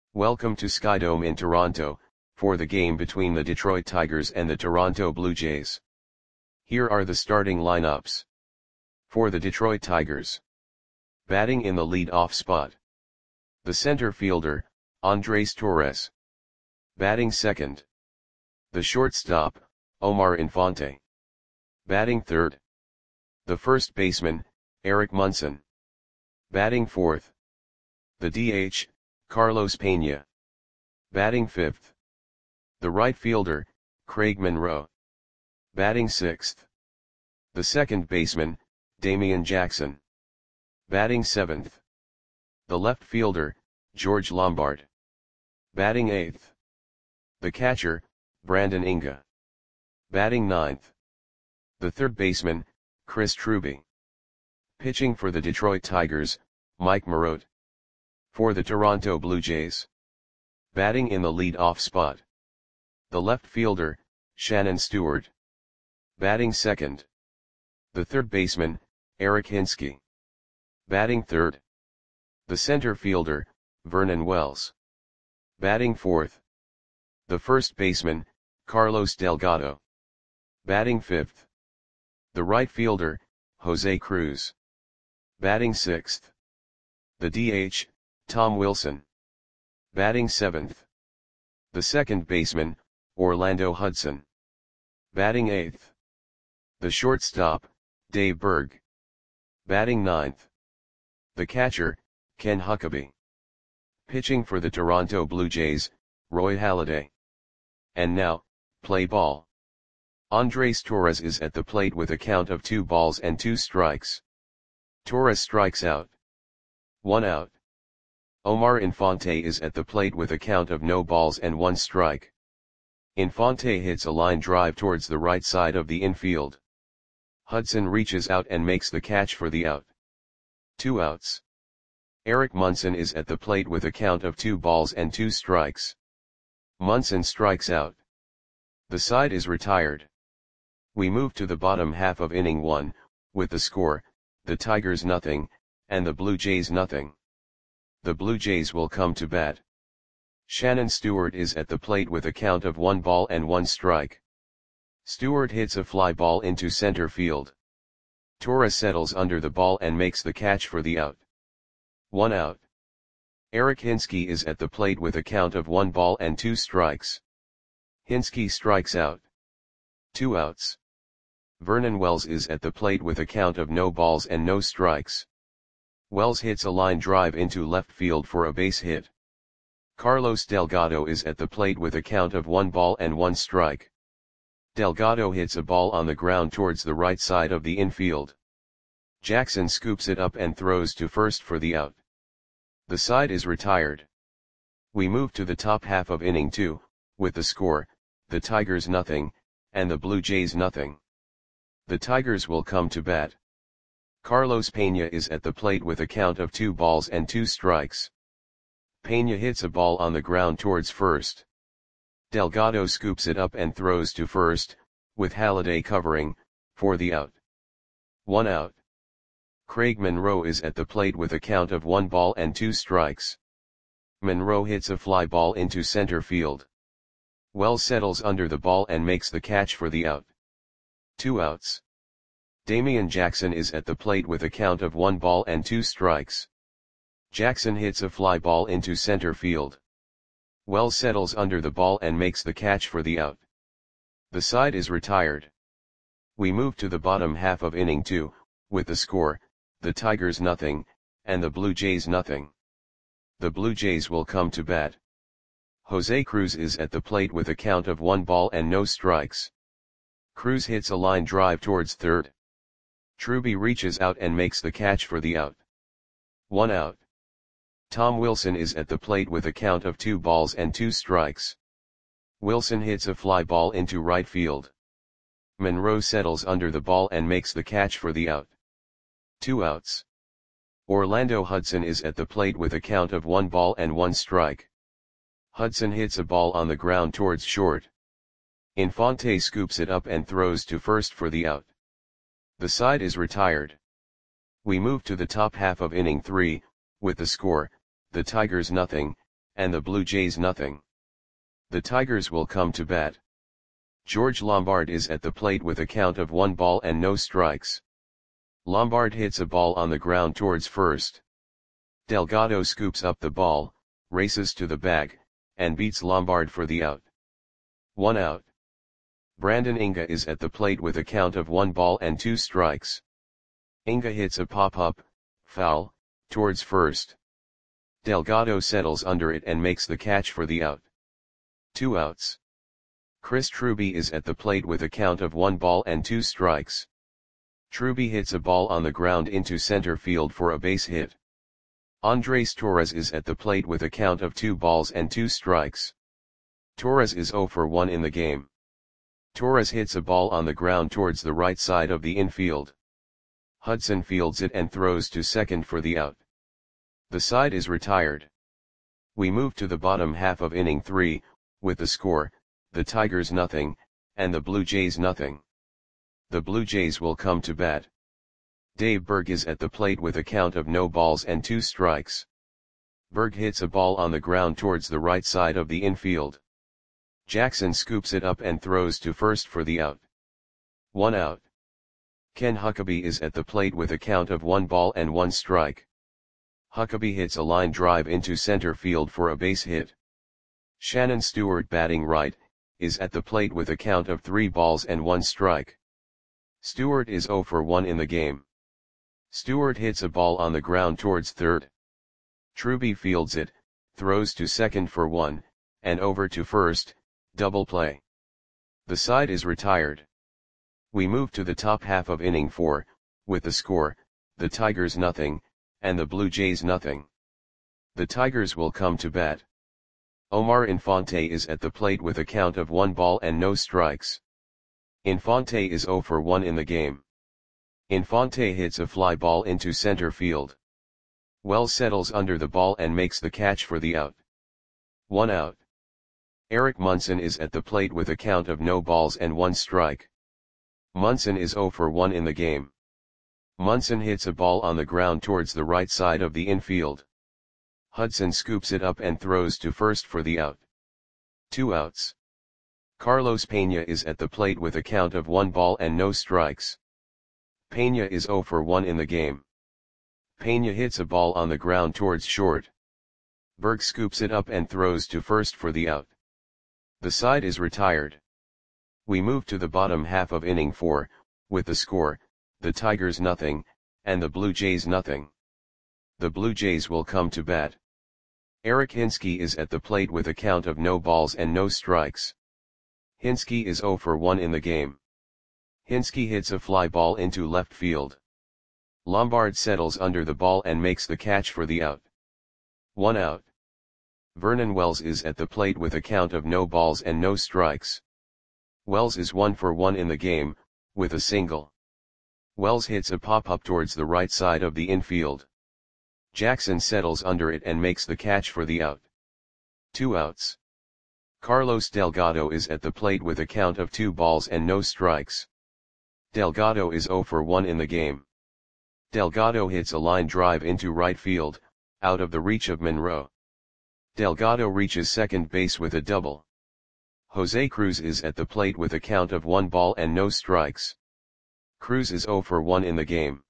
Welcome to Skydome in Toronto, for the game between the Detroit Tigers and the Toronto Blue Jays. Here are the starting lineups. For the Detroit Tigers. Batting in the lead-off spot. The center fielder, Andres Torres. Batting second. The shortstop, Omar Infante. Batting third. The first baseman, Eric Munson. Batting fourth. The DH, Carlos Pena. Batting fifth. The right fielder, Craig Monroe. Batting sixth. The second baseman, Damian Jackson. Batting seventh. The left fielder, George Lombard. Batting eighth. The catcher, Brandon Inga. Batting ninth. The third baseman, Chris Truby. Pitching for the Detroit Tigers, Mike Marotte. For the Toronto Blue Jays. Batting in the lead-off spot. The left fielder, Shannon Stewart. Batting second. The third baseman, Eric Hinske. Batting third. The center fielder, Vernon Wells. Batting fourth. The first baseman, Carlos Delgado. Batting fifth. The right fielder, Jose Cruz. Batting sixth. The DH, Tom Wilson. Batting seventh. The second baseman, Orlando Hudson. Batting eighth. The shortstop, Dave Berg. Batting ninth. The catcher, Ken Huckabee. Pitching for the Toronto Blue Jays, Roy Halladay. And now, play ball. Andres Torres is at the plate with a count of 2 balls and 2 strikes. Torres strikes out. 1 out. Omar Infante is at the plate with a count of no balls and 1 strike. Infante hits a line drive towards the right side of the infield. Hudson reaches out and makes the catch for the out. 2 outs. Eric Munson is at the plate with a count of 2 balls and 2 strikes. Munson strikes out. The side is retired. We move to the bottom half of inning 1, with the score, the Tigers nothing, and the Blue Jays nothing. The Blue Jays will come to bat. Shannon Stewart is at the plate with a count of 1 ball and 1 strike. Stewart hits a fly ball into center field. Torres settles under the ball and makes the catch for the out. 1 out. Eric Hinske is at the plate with a count of 1 ball and 2 strikes. Hinske strikes out. 2 outs. Vernon Wells is at the plate with a count of no balls and no strikes. Wells hits a line drive into left field for a base hit. Carlos Delgado is at the plate with a count of 1 ball and 1 strike. Delgado hits a ball on the ground towards the right side of the infield. Jackson scoops it up and throws to first for the out. The side is retired. We move to the top half of inning 2, with the score, the Tigers nothing, and the Blue Jays nothing. The Tigers will come to bat. Carlos Pena is at the plate with a count of 2 balls and 2 strikes. Pena hits a ball on the ground towards first. Delgado scoops it up and throws to first, with Halladay covering, for the out. 1 out. Craig Monroe is at the plate with a count of 1 ball and 2 strikes. Monroe hits a fly ball into center field. Wells settles under the ball and makes the catch for the out. 2 outs. Damian Jackson is at the plate with a count of 1 ball and 2 strikes. Jackson hits a fly ball into center field. Wells settles under the ball and makes the catch for the out. The side is retired. We move to the bottom half of inning 2, with the score, the Tigers nothing, and the Blue Jays nothing. The Blue Jays will come to bat. Jose Cruz is at the plate with a count of 1 ball and no strikes. Cruz hits a line drive towards third. Truby reaches out and makes the catch for the out. 1 out. Tom Wilson is at the plate with a count of 2 balls and 2 strikes. Wilson hits a fly ball into right field. Monroe settles under the ball and makes the catch for the out. 2 outs. Orlando Hudson is at the plate with a count of 1 ball and 1 strike. Hudson hits a ball on the ground towards short. Infante scoops it up and throws to first for the out. The side is retired. We move to the top half of inning 3, with the score, the Tigers nothing, and the Blue Jays nothing. The Tigers will come to bat. George Lombard is at the plate with a count of 1 ball and no strikes. Lombard hits a ball on the ground towards first. Delgado scoops up the ball, races to the bag, and beats Lombard for the out. 1 out. Brandon Inga is at the plate with a count of 1 ball and 2 strikes. Inga hits a pop-up, foul, towards first. Delgado settles under it and makes the catch for the out. 2 outs. Chris Truby is at the plate with a count of 1 ball and 2 strikes. Truby hits a ball on the ground into center field for a base hit. Andres Torres is at the plate with a count of 2 balls and 2 strikes. Torres is 0 for 1 in the game. Torres hits a ball on the ground towards the right side of the infield. Hudson fields it and throws to second for the out. The side is retired. We move to the bottom half of inning 3, with the score, the Tigers nothing, and the Blue Jays nothing. The Blue Jays will come to bat. Dave Berg is at the plate with a count of no balls and 2 strikes. Berg hits a ball on the ground towards the right side of the infield. Jackson scoops it up and throws to first for the out. 1 out. Ken Huckabee is at the plate with a count of 1 ball and 1 strike. Huckabee hits a line drive into center field for a base hit. Shannon Stewart, batting right, is at the plate with a count of 3 balls and 1 strike. Stewart is 0 for 1 in the game. Stewart hits a ball on the ground towards third. Truby fields it, throws to second for 1, and over to first, double play. The side is retired. We move to the top half of inning 4, with the score, the Tigers nothing, and the Blue Jays nothing. The Tigers will come to bat. Omar Infante is at the plate with a count of 1 ball and no strikes. Infante is 0 for 1 in the game. Infante hits a fly ball into center field. Wells settles under the ball and makes the catch for the out. 1 out. Eric Munson is at the plate with a count of no balls and 1 strike. Munson is 0 for 1 in the game. Munson hits a ball on the ground towards the right side of the infield. Hudson scoops it up and throws to first for the out. 2 outs. Carlos Peña is at the plate with a count of 1 ball and no strikes. Peña is 0 for 1 in the game. Peña hits a ball on the ground towards short. Berg scoops it up and throws to first for the out. The side is retired. We move to the bottom half of inning 4, with the score, the Tigers nothing, and the Blue Jays nothing. The Blue Jays will come to bat. Eric Hinske is at the plate with a count of no balls and no strikes. Hinske is 0 for 1 in the game. Hinske hits a fly ball into left field. Lombard settles under the ball and makes the catch for the out. 1 out. Vernon Wells is at the plate with a count of no balls and no strikes. Wells is 1 for 1 in the game, with a single. Wells hits a pop-up towards the right side of the infield. Jackson settles under it and makes the catch for the out. 2 outs. Carlos Delgado is at the plate with a count of 2 balls and no strikes. Delgado is 0 for 1 in the game. Delgado hits a line drive into right field, out of the reach of Monroe. Delgado reaches second base with a double. Jose Cruz is at the plate with a count of 1 ball and no strikes. Cruz is 0 for 1 in the game.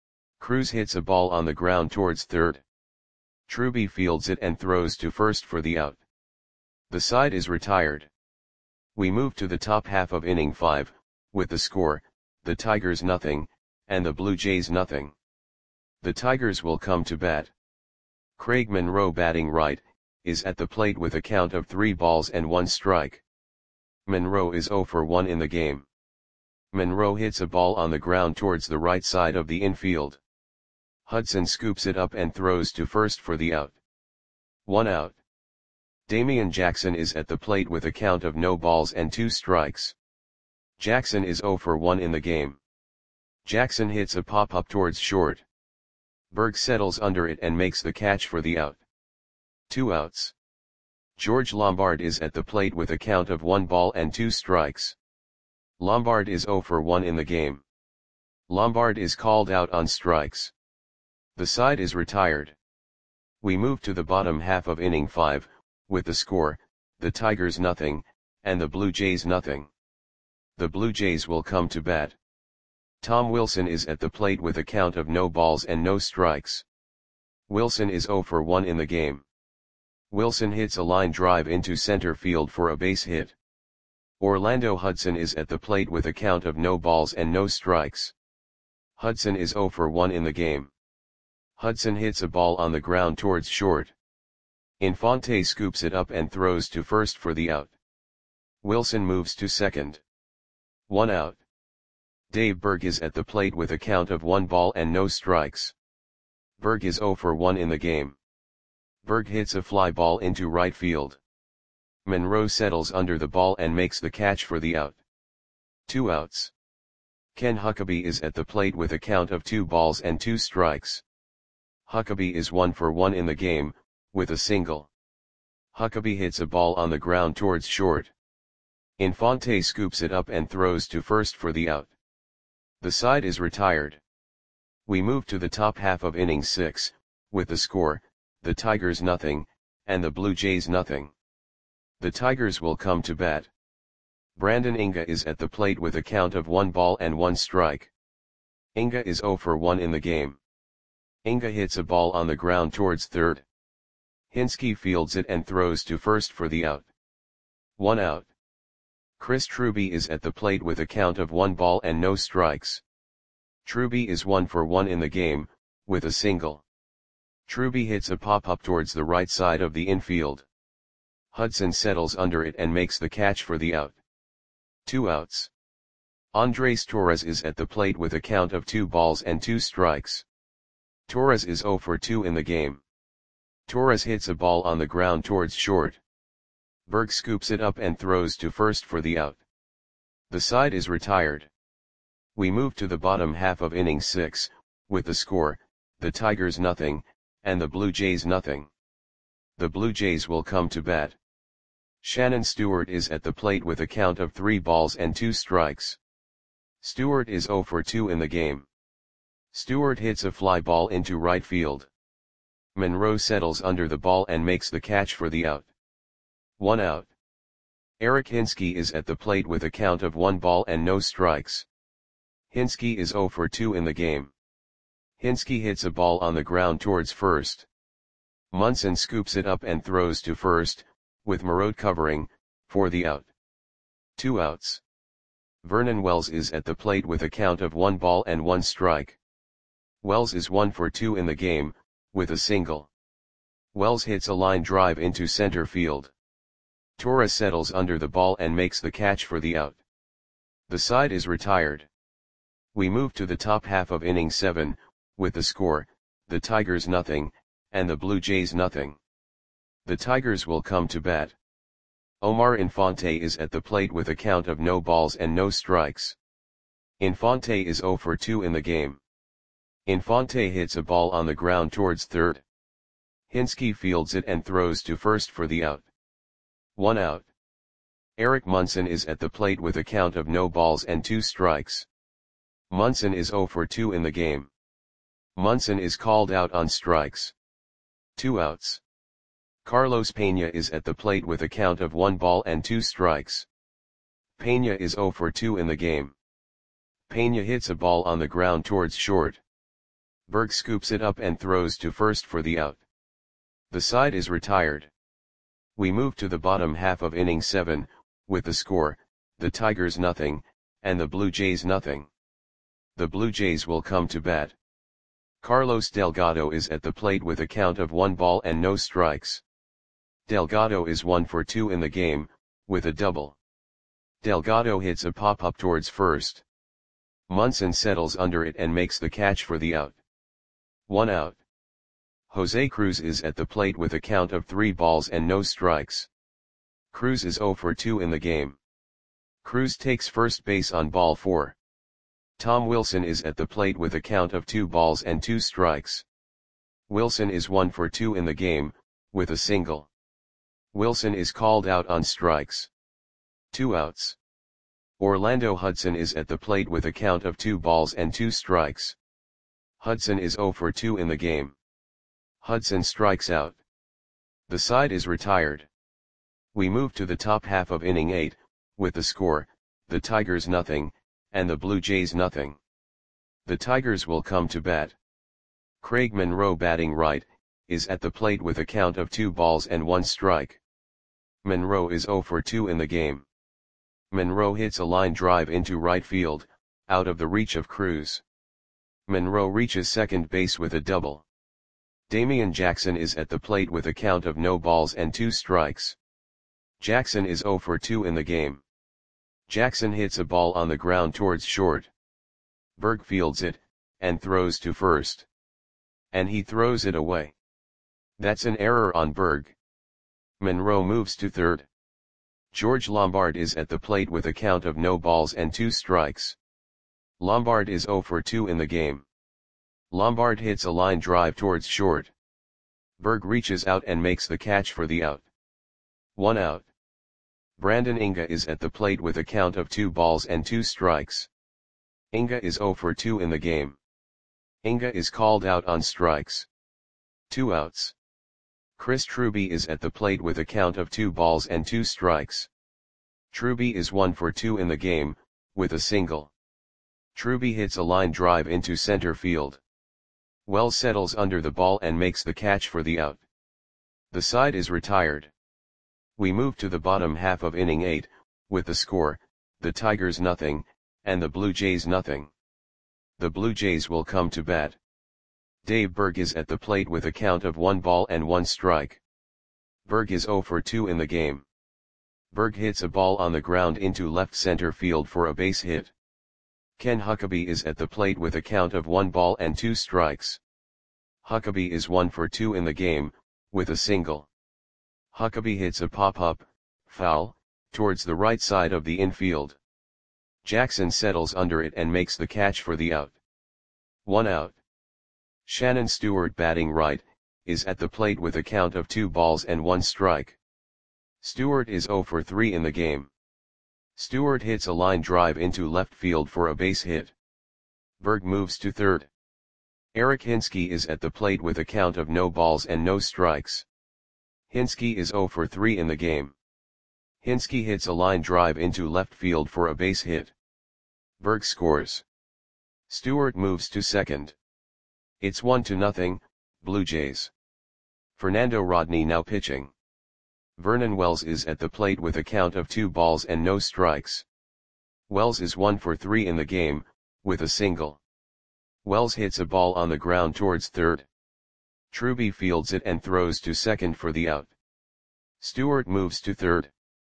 Cruz hits a ball on the ground towards third. Truby fields it and throws to first for the out. The side is retired. We move to the top half of inning 5, with the score, the Tigers nothing, and the Blue Jays nothing. The Tigers will come to bat. Craig Monroe, batting right, is at the plate with a count of 3 balls and 1 strike. Monroe is 0 for 1 in the game. Monroe hits a ball on the ground towards the right side of the infield. Hudson scoops it up and throws to first for the out. 1 out. Damian Jackson is at the plate with a count of no balls and 2 strikes. Jackson is 0 for 1 in the game. Jackson hits a pop-up towards short. Berg settles under it and makes the catch for the out. 2 outs. George Lombard is at the plate with a count of 1 ball and 2 strikes. Lombard is 0 for 1 in the game. Lombard is called out on strikes. The side is retired. We move to the bottom half of inning 5, with the score, the Tigers nothing, and the Blue Jays nothing. The Blue Jays will come to bat. Tom Wilson is at the plate with a count of no balls and no strikes. Wilson is 0 for 1 in the game. Wilson hits a line drive into center field for a base hit. Orlando Hudson is at the plate with a count of no balls and no strikes. Hudson is 0 for 1 in the game. Hudson hits a ball on the ground towards short. Infante scoops it up and throws to first for the out. Wilson moves to second. 1 out. Dave Berg is at the plate with a count of 1 ball and no strikes. Berg is 0 for 1 in the game. Berg hits a fly ball into right field. Monroe settles under the ball and makes the catch for the out. 2 outs. Ken Huckabee is at the plate with a count of 2 balls and 2 strikes. Huckabee is 1 for 1 in the game, with a single. Huckabee hits a ball on the ground towards short. Infante scoops it up and throws to first for the out. The side is retired. We move to the top half of inning 6, with the score, the Tigers nothing, and the Blue Jays nothing. The Tigers will come to bat. Brandon Inga is at the plate with a count of 1 ball and 1 strike. Inga is 0 for 1 in the game. Inga hits a ball on the ground towards third. Hinske fields it and throws to first for the out. 1 out. Chris Truby is at the plate with a count of 1 ball and no strikes. Truby is 1 for 1 in the game, with a single. Truby hits a pop-up towards the right side of the infield. Hudson settles under it and makes the catch for the out. 2 outs. Andres Torres is at the plate with a count of 2 balls and 2 strikes. Torres is 0 for 2 in the game. Torres hits a ball on the ground towards short. Berg scoops it up and throws to first for the out. The side is retired. We move to the bottom half of inning 6, with the score, the Tigers nothing, and the Blue Jays nothing. The Blue Jays will come to bat. Shannon Stewart is at the plate with a count of 3 balls and 2 strikes. Stewart is 0 for 2 in the game. Stewart hits a fly ball into right field. Monroe settles under the ball and makes the catch for the out. 1 out. Eric Hinske is at the plate with a count of 1 ball and no strikes. Hinske is 0 for 2 in the game. Hinske hits a ball on the ground towards first. Munson scoops it up and throws to first, with Moreau covering, for the out. 2 outs. Vernon Wells is at the plate with a count of 1 ball and 1 strike. Wells is 1 for 2 in the game, with a single. Wells hits a line drive into center field. Torres settles under the ball and makes the catch for the out. The side is retired. We move to the top half of inning 7, with the score, the Tigers nothing, and the Blue Jays nothing. The Tigers will come to bat. Omar Infante is at the plate with a count of no balls and no strikes. Infante is 0 for 2 in the game. Infante hits a ball on the ground towards third. Hinske fields it and throws to first for the out. 1 out. Eric Munson is at the plate with a count of no balls and 2 strikes. Munson is 0 for 2 in the game. Munson is called out on strikes. 2 outs. Carlos Peña is at the plate with a count of 1 ball and 2 strikes. Peña is 0 for 2 in the game. Peña hits a ball on the ground towards short. Berg scoops it up and throws to first for the out. The side is retired. We move to the bottom half of inning 7, with the score, the Tigers nothing, and the Blue Jays nothing. The Blue Jays will come to bat. Carlos Delgado is at the plate with a count of 1 ball and no strikes. Delgado is 1 for 2 in the game, with a double. Delgado hits a pop-up towards first. Munson settles under it and makes the catch for the out. 1 out. Jose Cruz is at the plate with a count of 3 balls and no strikes. Cruz is 0 for 2 in the game. Cruz takes first base on ball 4. Tom Wilson is at the plate with a count of 2 balls and 2 strikes. Wilson is 1 for 2 in the game, with a single. Wilson is called out on strikes. 2 outs. Orlando Hudson is at the plate with a count of 2 balls and 2 strikes. Hudson is 0 for 2 in the game. Hudson strikes out. The side is retired. We move to the top half of inning 8, with the score, the Tigers nothing, and the Blue Jays nothing. The Tigers will come to bat. Craig Monroe, batting right, is at the plate with a count of 2 balls and 1 strike. Monroe is 0 for 2 in the game. Monroe hits a line drive into right field, out of the reach of Cruz. Monroe reaches second base with a double. Damian Jackson is at the plate with a count of no balls and 2 strikes. Jackson is 0 for 2 in the game. Jackson hits a ball on the ground towards short. Berg fields it, and throws to first. And he throws it away. That's an error on Berg. Monroe moves to third. George Lombard is at the plate with a count of no balls and 2 strikes. Lombard is 0 for 2 in the game. Lombard hits a line drive towards short. Berg reaches out and makes the catch for the out. 1 out. Brandon Inga is at the plate with a count of 2 balls and 2 strikes. Inga is 0 for 2 in the game. Inga is called out on strikes. 2 outs. Chris Truby is at the plate with a count of 2 balls and 2 strikes. Truby is 1 for 2 in the game, with a single. Truby hits a line drive into center field. Wells settles under the ball and makes the catch for the out. The side is retired. We move to the bottom half of inning 8, with the score, the Tigers nothing, and the Blue Jays nothing. The Blue Jays will come to bat. Dave Berg is at the plate with a count of 1 ball and 1 strike. Berg is 0 for 2 in the game. Berg hits a ball on the ground into left center field for a base hit. Ken Huckabee is at the plate with a count of 1 ball and 2 strikes. Huckabee is 1 for 2 in the game, with a single. Huckabee hits a pop-up, foul, towards the right side of the infield. Jackson settles under it and makes the catch for the out. 1 out. Shannon Stewart, batting right, is at the plate with a count of 2 balls and 1 strike. Stewart is 0 for 3 in the game. Stewart hits a line drive into left field for a base hit. Berg moves to third. Eric Hinske is at the plate with a count of no balls and no strikes. Hinske is 0 for 3 in the game. Hinske hits a line drive into left field for a base hit. Berg scores. Stewart moves to second. It's 1-0, Blue Jays. Fernando Rodney now pitching. Vernon Wells is at the plate with a count of 2 balls and no strikes. Wells is 1 for 3 in the game, with a single. Wells hits a ball on the ground towards third. Truby fields it and throws to second for the out. Stewart moves to third.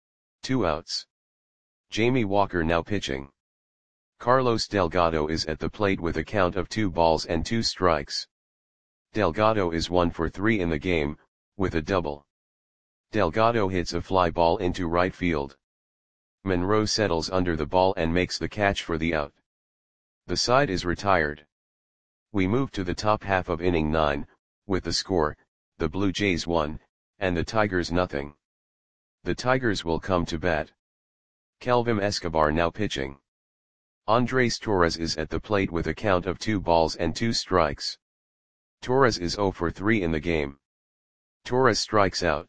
2 outs. Jamie Walker now pitching. Carlos Delgado is at the plate with a count of 2 balls and 2 strikes. Delgado is 1 for 3 in the game, with a double. Delgado hits a fly ball into right field. Monroe settles under the ball and makes the catch for the out. The side is retired. We move to the top half of inning 9, with the score, the Blue Jays 1, and the Tigers nothing. The Tigers will come to bat. Kelvin Escobar now pitching. Andres Torres is at the plate with a count of 2 balls and 2 strikes. Torres is 0 for 3 in the game. Torres strikes out.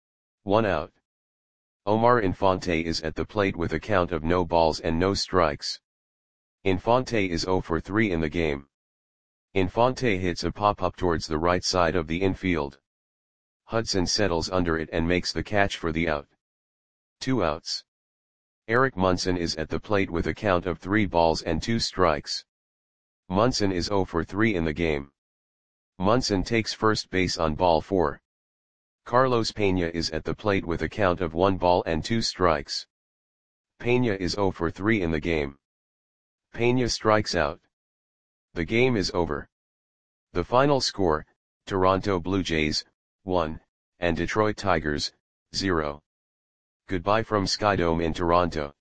1 out. Omar Infante is at the plate with a count of no balls and no strikes. Infante is 0 for 3 in the game. Infante hits a pop-up towards the right side of the infield. Hudson settles under it and makes the catch for the out. 2 outs. Eric Munson is at the plate with a count of 3 balls and 2 strikes. Munson is 0 for 3 in the game. Munson takes first base on ball 4. Carlos Peña is at the plate with a count of 1 ball and 2 strikes. Peña is 0 for 3 in the game. Peña strikes out. The game is over. The final score, Toronto Blue Jays, 1, and Detroit Tigers, 0. Goodbye from Skydome in Toronto.